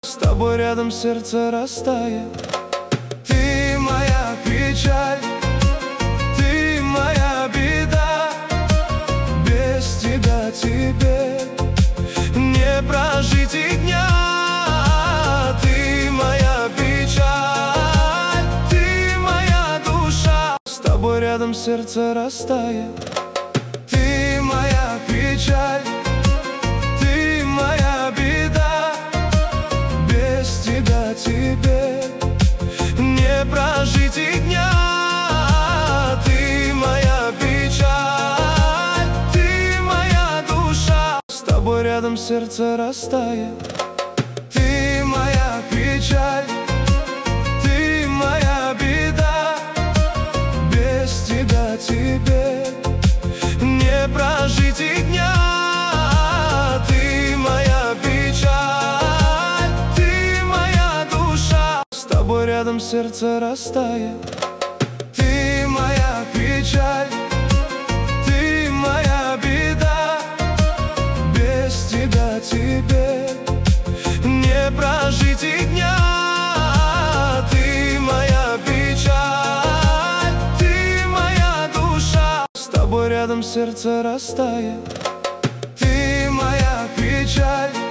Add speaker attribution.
Speaker 1: С тобой рядом сердце растает. Ты моя печаль, ты моя беда. Без тебя теперь не прожить и дня. Ты моя печаль, ты моя душа. С тобой рядом сердце растает. Ты моя печаль, ты моя беда. Без тебя теперь не прожить и дня. Ты моя печаль, ты моя душа. С тобой рядом сердце растает. Ты моя печаль, ты моя беда. Без тебя теперь не прожить и дня. Ты моя печаль, ты моя душа. С тобой рядом сердце растает. Ты моя печаль, ты моя беда. Без тебя теперь не прожить и дня. Ты моя печаль, ты моя душа. С тобой рядом сердце растает. Ты моя печаль.